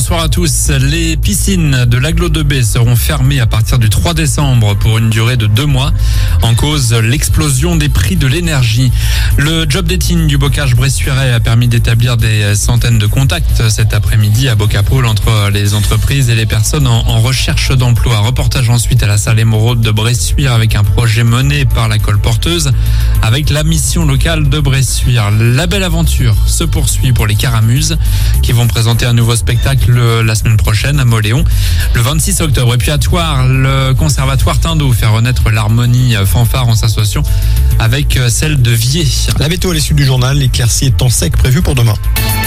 bonsoir à tous. Les piscines de l'Agglo de Baie seront fermées à partir du 3 décembre pour une durée de 2 mois. En cause, l'explosion des prix de l'énergie. Le job dating du bocage bressuirais a permis d'établir des centaines de contacts cet après-midi à Bocapôle entre les entreprises et les personnes en recherche d'emploi. Reportage ensuite à la salle émeraude de Bressuire avec un projet mené par la colporteuse avec la mission locale de Bressuire. La belle aventure se poursuit pour les Caramuses qui vont présenter un nouveau spectacle la semaine prochaine à Moléon le 26 octobre. Et puis à Thouars, le conservatoire Tindeau fait renaître l'harmonie fanfare en s'associant avec celle de Vier. La météo à l'issue du journal, l'éclaircie et temps sec prévu pour demain.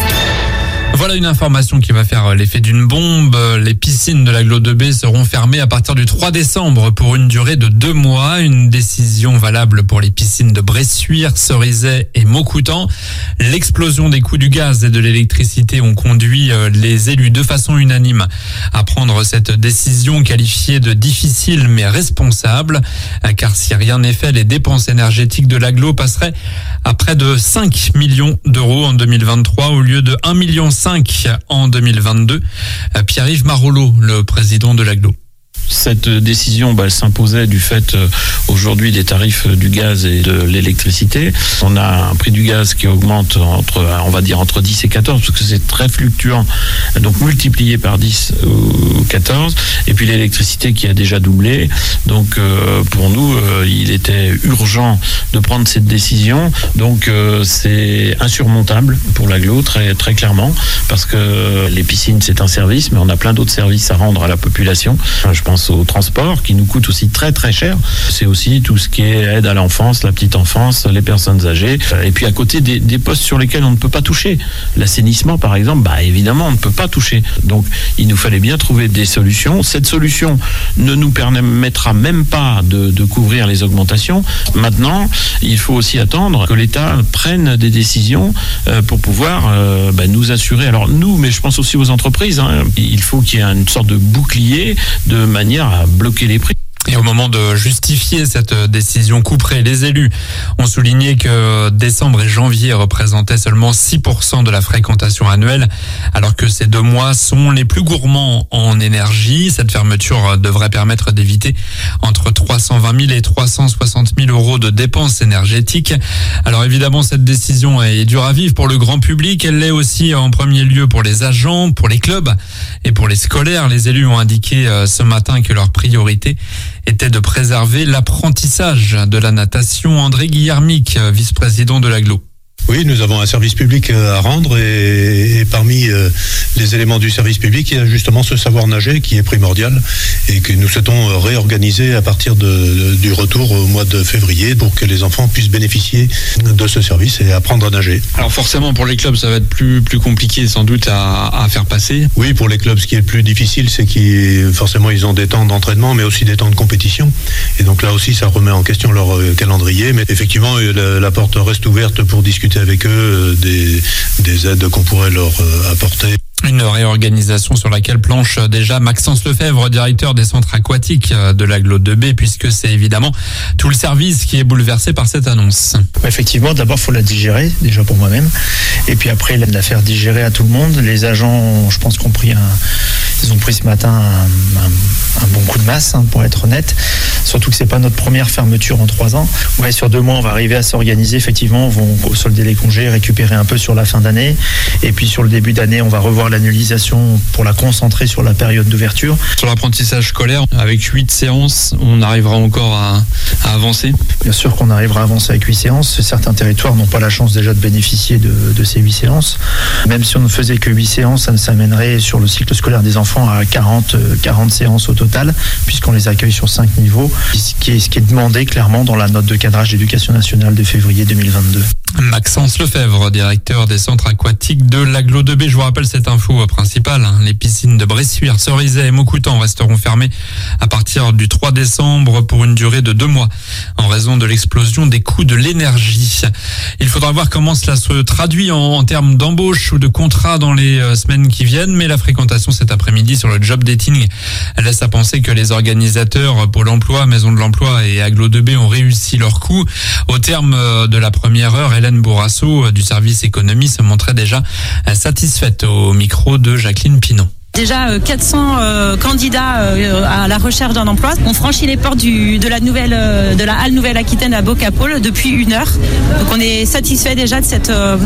Voilà une information qui va faire l'effet d'une bombe. Les piscines de l'Agglo de Baie seront fermées à partir du 3 décembre pour une durée de 2 mois. Une décision valable pour les piscines de Bressuire, Cerizay et Maucoutan. L'explosion des coûts du gaz et de l'électricité ont conduit les élus de façon unanime à prendre cette décision qualifiée de difficile mais responsable. Car si rien n'est fait, les dépenses énergétiques de l'Agglo passeraient à près de 5 millions d'euros en 2023 au lieu de 1,5 million en 2022. Pierre-Yves Marolleau, le président de l'Agglo. Cette décision, elle s'imposait du fait aujourd'hui des tarifs du gaz et de l'électricité. On a un prix du gaz qui augmente entre 10 et 14 parce que c'est très fluctuant, donc multiplié par 10 ou 14. Et puis l'électricité qui a déjà doublé. Donc pour nous, il était urgent de prendre cette décision. Donc c'est insurmontable pour l'Agglo, très, très clairement, parce que les piscines, c'est un service, mais on a plein d'autres services à rendre à la population. Je pense au transport qui nous coûte aussi très très cher. C'est aussi tout ce qui est aide à l'enfance, la petite enfance, les personnes âgées. Et puis à côté des postes sur lesquels on ne peut pas toucher. L'assainissement par exemple, évidemment on ne peut pas toucher. Donc il nous fallait bien trouver des solutions. Cette solution ne nous permettra même pas de couvrir les augmentations. Maintenant, il faut aussi attendre que l'État prenne des décisions pour pouvoir nous assurer. Alors nous, mais je pense aussi aux entreprises. Il faut qu'il y ait une sorte de bouclier de manière à bloquer les prix. Et au moment de justifier cette décision couperée, les élus ont souligné que décembre et janvier représentaient seulement 6% de la fréquentation annuelle, alors que ces 2 mois sont les plus gourmands en énergie. Cette fermeture devrait permettre d'éviter entre 320 000 et 360 000 euros de dépenses énergétiques. Alors évidemment, cette décision est dure à vivre pour le grand public. Elle l'est aussi en premier lieu pour les agents, pour les clubs et pour les scolaires. Les élus ont indiqué ce matin que leur priorité était de préserver l'apprentissage de la natation. André Guillermic, vice-président de l'Agglo. Oui, nous avons un service public à rendre et parmi les éléments du service public, il y a justement ce savoir nager qui est primordial et que nous souhaitons réorganiser à partir du retour au mois de février pour que les enfants puissent bénéficier de ce service et apprendre à nager. Alors forcément pour les clubs ça va être plus compliqué sans doute à faire passer. Oui, pour les clubs ce qui est le plus difficile c'est qu'ils forcément ils ont des temps d'entraînement mais aussi des temps de compétition et donc là aussi ça remet en question leur calendrier, mais effectivement la porte reste ouverte pour discuter avec eux des aides qu'on pourrait leur apporter. Une réorganisation sur laquelle planche déjà Maxence Lefebvre, directeur des centres aquatiques de l'Agglo de Baie, puisque c'est évidemment tout le service qui est bouleversé par cette annonce. Effectivement, d'abord il faut la digérer, déjà pour moi-même, et puis après la faire digérer à tout le monde. Les agents, je pense ils ont pris ce matin un bon coup de masse, pour être honnête, surtout que c'est pas notre première fermeture en 3 ans. Ouais, sur 2 mois on va arriver à s'organiser, effectivement, on va solder les congés, récupérer un peu sur la fin d'année, et puis sur le début d'année on va revoir l'annualisation pour la concentrer sur la période d'ouverture. Sur l'apprentissage scolaire, avec 8 séances, on arrivera encore à avancer? Bien sûr qu'on arrivera à avancer avec 8 séances. Certains territoires n'ont pas la chance déjà de bénéficier de ces 8 séances. Même si on ne faisait que 8 séances, ça nous amènerait sur le cycle scolaire des enfants à 40 séances au total, puisqu'on les accueille sur 5 niveaux, ce qui est demandé clairement dans la note de cadrage d'éducation nationale de février 2022. Maxence Lefebvre, directeur des centres aquatiques de l'Agglo de Baie. Je vous rappelle cette info principale. Les piscines de Bressuire, Cerizay et Maucoutan resteront fermées à partir du 3 décembre pour une durée de 2 mois en raison de l'explosion des coûts de l'énergie. Il faudra voir comment cela se traduit en termes d'embauche ou de contrat dans les semaines qui viennent, mais la fréquentation cet après-midi sur le job dating laisse à penser que les organisateurs Pôle emploi, Maison de l'emploi et Agglo de Baie ont réussi leur coup. Au terme de la première heure, Hélène Bourrasso du service économie se montrait déjà satisfaite au micro de Jacqueline Pinon. Déjà 400 candidats à la recherche d'un emploi. On franchit les portes de la Halle Nouvelle-Aquitaine à Bocapole depuis 1 heure. Donc on est satisfait déjà de cette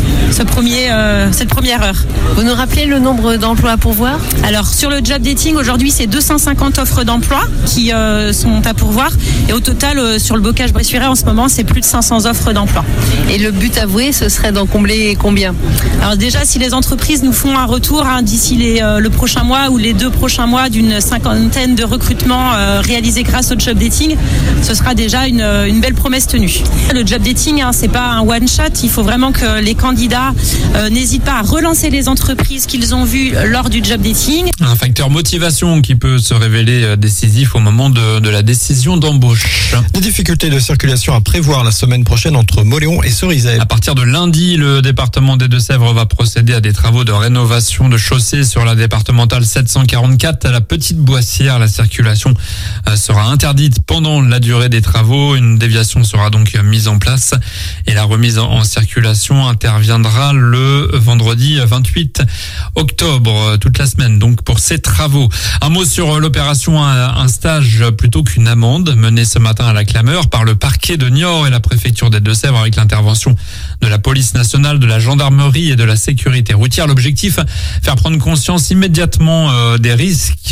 première heure. Vous nous rappelez le nombre d'emplois à pourvoir ? Alors sur le job dating, aujourd'hui c'est 250 offres d'emploi qui sont à pourvoir. Et au total, sur le bocage Bressuiret en ce moment, c'est plus de 500 offres d'emploi. Et le but avoué, ce serait d'en combler combien ? Alors déjà, si les entreprises nous font un retour d'ici le prochain mois ou les 2 prochains mois d'une 50aine de recrutements réalisés grâce au job dating, ce sera déjà une belle promesse tenue. Le job dating, c'est pas un one shot. Il faut vraiment que les candidats n'hésitent pas à relancer les entreprises qu'ils ont vues lors du job dating. Un facteur motivation qui peut se révéler décisif au moment de la décision d'embauche. Des difficultés de circulation à prévoir la ssemaine prochaine entre Mauléon et Cerizay. À partir de lundi, le département des Deux-Sèvres va procéder à des travaux de rénovation de chaussées sur la départementale 744 à la Petite Boissière. La circulation sera interdite pendant la durée des travaux. Une déviation sera donc mise en place et la remise en circulation interviendra le vendredi 28 octobre, toute la semaine donc pour ces travaux. Un mot sur l'opération Un stage plutôt qu'une amende menée ce matin à la clameur par le parquet de Niort et la préfecture des Deux-Sèvres avec l'intervention de la police nationale, de la gendarmerie et de la sécurité routière. L'objectif, faire prendre conscience immédiatement des risques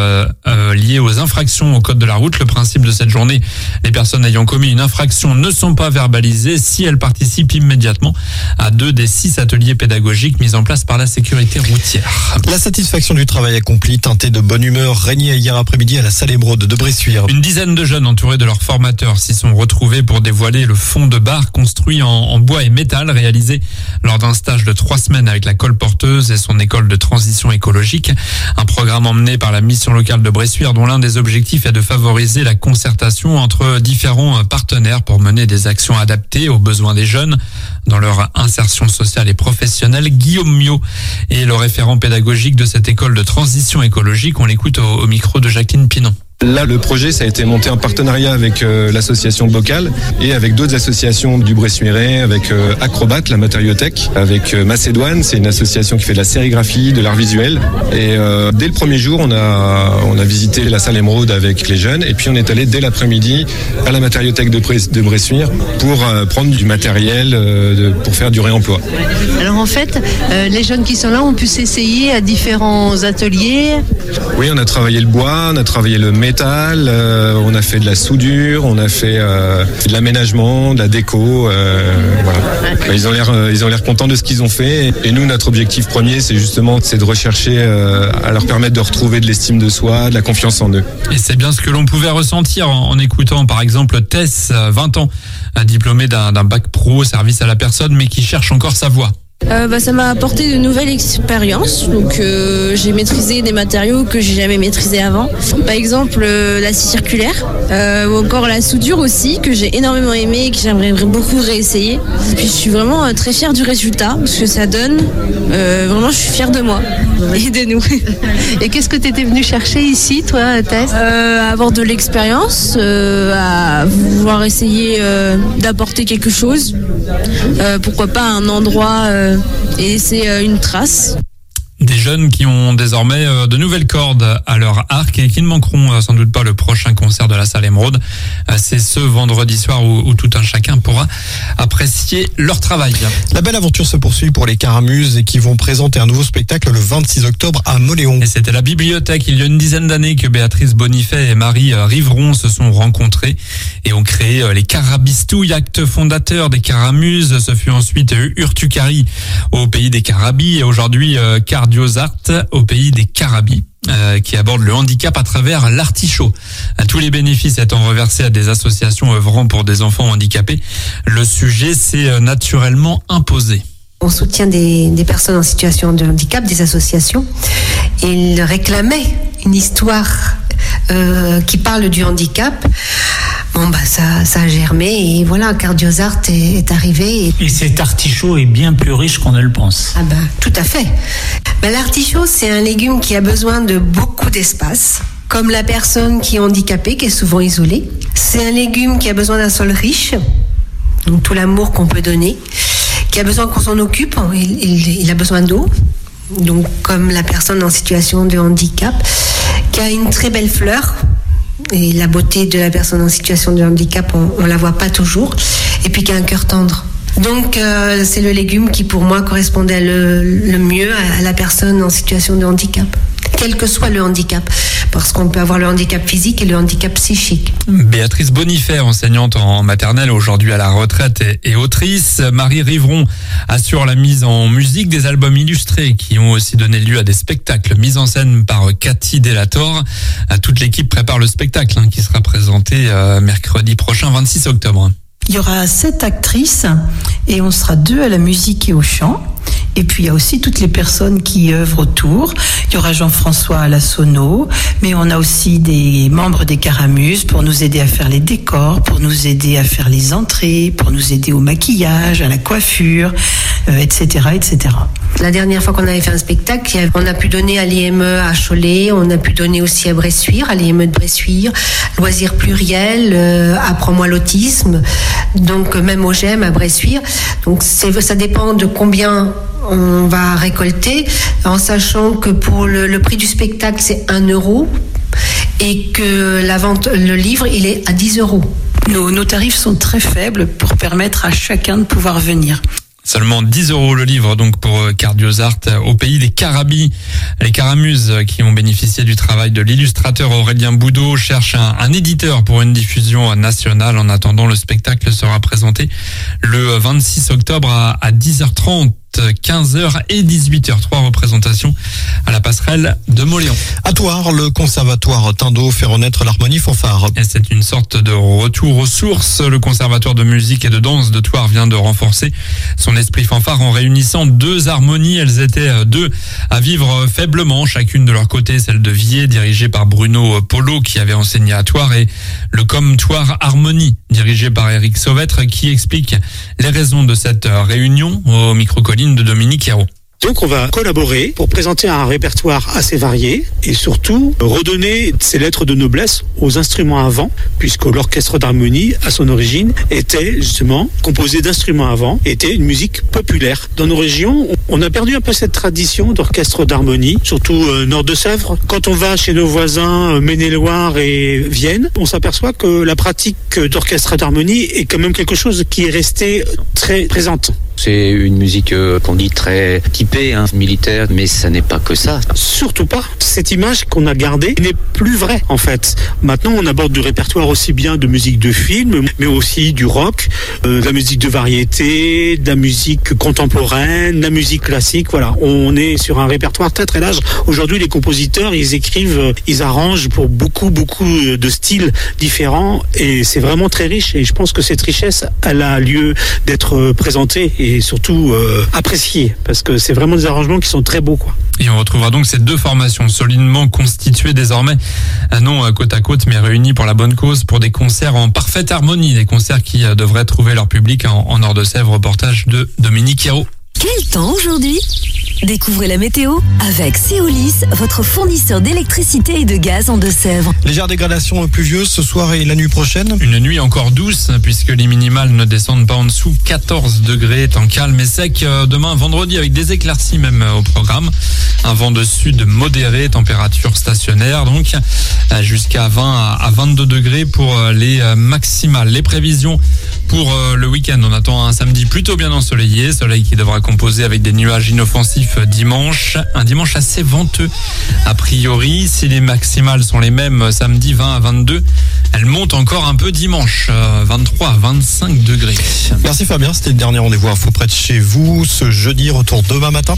liés aux infractions au code de la route. Le principe de cette journée, les personnes ayant commis une infraction ne sont pas verbalisées si elles participent immédiatement à 2 des 6 ateliers pédagogiques mis en place par la sécurité routière. La satisfaction du travail accompli, teintée de bonne humeur, régnait hier après-midi à la salle Émeraude de Bressuire. Une dizaine de jeunes entourés de leurs formateurs s'y sont retrouvés pour dévoiler le fond de bar construit en bois et métal réalisé lors d'un stage de 3 semaines avec la colporteuse et son école de transition écologique. Un programme emmené par la mission locale de Bressuire dont l'un des objectifs est de favoriser la concertation entre différents partenaires pour mener des actions adaptées aux besoins des jeunes dans leur insertion sociale et professionnelle. Guillaume Miot est le référent pédagogique de cette école de transition écologique. On l'écoute au micro de Jacqueline Pinon. Là, le projet, ça a été monté en partenariat avec l'association Bocal et avec d'autres associations du Bressuiret, avec Acrobat, la matériothèque, avec Macédoine, c'est une association qui fait de la sérigraphie, de l'art visuel. Et dès le premier jour, on a visité la salle Émeraude avec les jeunes et puis on est allé dès l'après-midi à la matériothèque de Bressuire pour prendre du matériel pour faire du réemploi. Alors en fait, les jeunes qui sont là ont pu s'essayer à différents ateliers. Oui, on a travaillé le bois, on a travaillé le métal, on a fait de la soudure, on a fait de l'aménagement, de la déco. Voilà. Ils ont l'air contents de ce qu'ils ont fait. Et nous, notre objectif premier, c'est de rechercher à leur permettre de retrouver de l'estime de soi, de la confiance en eux. Et c'est bien ce que l'on pouvait ressentir en écoutant par exemple Tess, 20 ans, diplômée d'un bac pro, service à la personne, mais qui cherche encore sa voie. Ça m'a apporté de nouvelles expériences. Donc j'ai maîtrisé des matériaux que j'ai jamais maîtrisés avant. Par exemple la scie circulaire ou encore la soudure aussi que j'ai énormément aimé et que j'aimerais beaucoup réessayer. Et puis je suis vraiment très fière du résultat, ce que ça donne. Vraiment je suis fière de moi et de nous. Et qu'est-ce que tu étais venue chercher ici, toi, Tess ? Avoir de l'expérience, à vouloir essayer d'apporter quelque chose. Pourquoi pas un endroit et c'est une trace. Des jeunes qui ont désormais de nouvelles cordes à leur arc et qui ne manqueront sans doute pas le prochain concert de la salle Émeraude. C'est ce vendredi soir où tout un chacun pourra apprécier leur travail. La belle aventure se poursuit pour les Caramuses et qui vont présenter un nouveau spectacle le 26 octobre à Mauléon. Et c'était la bibliothèque il y a une dizaine d'années que Béatrice Bonifay et Marie Riveron se sont rencontrées et ont créé les Carabistouilles, acte fondateur des Caramuses. Ce fut ensuite Urtucari au pays des Carabis et aujourd'hui Cardiozart au pays des Carabis. Qui aborde le handicap à travers l'artichaut. Tous les bénéfices étant reversés à des associations œuvrant pour des enfants handicapés, le sujet s'est naturellement imposé. On soutient des personnes en situation de handicap, des associations. Et ils réclamaient une histoire qui parle du handicap. Bon, ça a germé et voilà, Cardiozart est arrivé. Et cet artichaut est bien plus riche qu'on ne le pense. Ah tout à fait. L'artichaut, c'est un légume qui a besoin de beaucoup d'espace, comme la personne qui est handicapée, qui est souvent isolée. C'est un légume qui a besoin d'un sol riche, donc tout l'amour qu'on peut donner, qui a besoin qu'on s'en occupe, il a besoin d'eau, donc comme la personne en situation de handicap, qui a une très belle fleur. Et la beauté de la personne en situation de handicap, on la voit pas toujours. Et puis qui a un cœur tendre. Donc c'est le légume qui pour moi correspondait le mieux à la personne en situation de handicap, quel que soit le handicap, parce qu'on peut avoir le handicap physique et le handicap psychique. Béatrice Bonifay, enseignante en maternelle, aujourd'hui à la retraite et autrice. Marie Rivron assure la mise en musique des albums illustrés qui ont aussi donné lieu à des spectacles mis en scène par Cathy Delator. Toute l'équipe prépare le spectacle qui sera présenté mercredi prochain, 26 octobre. Il y aura 7 actrices et on sera 2 à la musique et au chant. Et puis il y a aussi toutes les personnes qui œuvrent autour. Il y aura Jean-François à la sono, mais on a aussi des membres des Caramuses pour nous aider à faire les décors, pour nous aider à faire les entrées, pour nous aider au maquillage, à la coiffure, etc., etc. La dernière fois qu'on avait fait un spectacle, on a pu donner à l'IME à Cholet, on a pu donner aussi à Bressuire, à l'IME de Bressuire, Loisirs Pluriels, Apprends-moi l'autisme, donc même au GEM à Bressuire. Donc ça dépend de combien on va récolter, en sachant que pour le prix du spectacle c'est 1 € et que la vente, le livre, il est à 10 €. Nos tarifs sont très faibles pour permettre à chacun de pouvoir venir. Seulement 10 € le livre donc pour Cardiosart au pays des Carabis. Les Caramuses qui ont bénéficié du travail de l'illustrateur Aurélien Boudot cherchent un éditeur pour une diffusion nationale. En attendant, le spectacle sera présenté le 26 octobre à 10h30. 15h et 18h, 3 représentations à la passerelle de Mauléon. À Thouars, le conservatoire Tindeau fait renaître l'harmonie fanfare. Et c'est une sorte de retour aux sources. Le conservatoire de musique et de danse de Thouars vient de renforcer son esprit fanfare en réunissant 2 harmonies. Elles étaient 2 à vivre faiblement, chacune de leur côté, celle de Vier, dirigée par Bruno Polo, qui avait enseigné à Thouars, et le Com Thouars Harmonie, dirigé par Eric Sauvetre, qui explique les raisons de cette réunion au micro-colline de Dominique Hérault. Donc on va collaborer pour présenter un répertoire assez varié et surtout redonner ces lettres de noblesse aux instruments à vent, puisque l'orchestre d'harmonie, à son origine, était justement composé d'instruments à vent, était une musique populaire. Dans nos régions, on a perdu un peu cette tradition d'orchestre d'harmonie, surtout nord de Sèvres. Quand on va chez nos voisins Maine-et-Loire et Vienne, on s'aperçoit que la pratique d'orchestre d'harmonie est quand même quelque chose qui est resté très présente. C'est une musique qu'on dit très typée, militaire, mais ça n'est pas que ça. Surtout pas. Cette image qu'on a gardée n'est plus vraie, en fait. Maintenant, on aborde du répertoire aussi bien de musique de film, mais aussi du rock, de la musique de variété, de la musique contemporaine, de la musique classique. Voilà, on est sur un répertoire très très large. Aujourd'hui, les compositeurs, ils écrivent, ils arrangent pour beaucoup de styles différents et c'est vraiment très riche. Et je pense que cette richesse, elle a lieu d'être présentée et surtout appréciée, parce que c'est vraiment des arrangements qui sont très beaux, quoi. Et on retrouvera donc ces 2 formations solidement constituées désormais, non côte à côte, mais réunies pour la bonne cause, pour des concerts en parfaite harmonie, des concerts qui devraient trouver leur public en Nord-de-Sèvres. Reportage de Dominique Hérault. Quel temps aujourd'hui ? Découvrez la météo avec Seolis, votre fournisseur d'électricité et de gaz en Deux-Sèvres. Légère dégradation pluvieuse ce soir et la nuit prochaine. Une nuit encore douce puisque les minimales ne descendent pas en dessous. 14 degrés, temps calme et sec. Demain vendredi avec des éclaircies même au programme. Un vent de sud modéré, température stationnaire donc jusqu'à 20 à 22 degrés pour les maximales. Les prévisions pour le week-end, on attend un samedi plutôt bien ensoleillé, soleil qui devra composer avec des nuages inoffensifs dimanche, un dimanche assez venteux a priori. Si les maximales sont les mêmes samedi 20 à 22, elles montent encore un peu dimanche 23 à 25 degrés. Merci Fabien, c'était le dernier rendez-vous info près de chez vous ce jeudi. Retour demain matin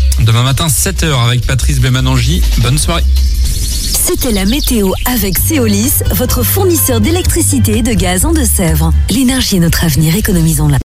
7h avec Patrice Bémanangi. Bonne soirée. C'était la météo avec Seolis, votre fournisseur d'électricité et de gaz en Deux-Sèvres. L'énergie est notre avenir, économisons-la.